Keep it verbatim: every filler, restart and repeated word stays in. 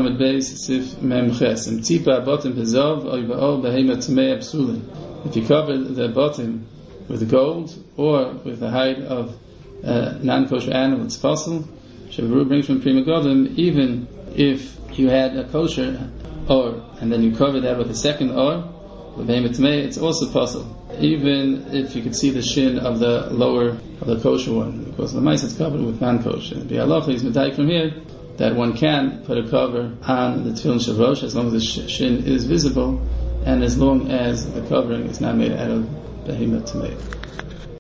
Amid Beis Sif Mem Ches Mtzipa Bottom Bezov Oy Ba'ol Behema Tmei Psulin. If you cover the bottom with gold or with the hide of uh, non-kosher animal, it's possible. Shavu brings from Prima Godim, even if you had a kosher or and then you cover that with a second or with Behema Tmei, it's also possible. Even if you could see the shin of the lower of the kosher one, because the mice is covered with non-kosher. The halacha is medayik from here that one can put a cover on the tefillin shavrosh as long as the shin is visible and as long as the covering is not made out of Behema Tmei.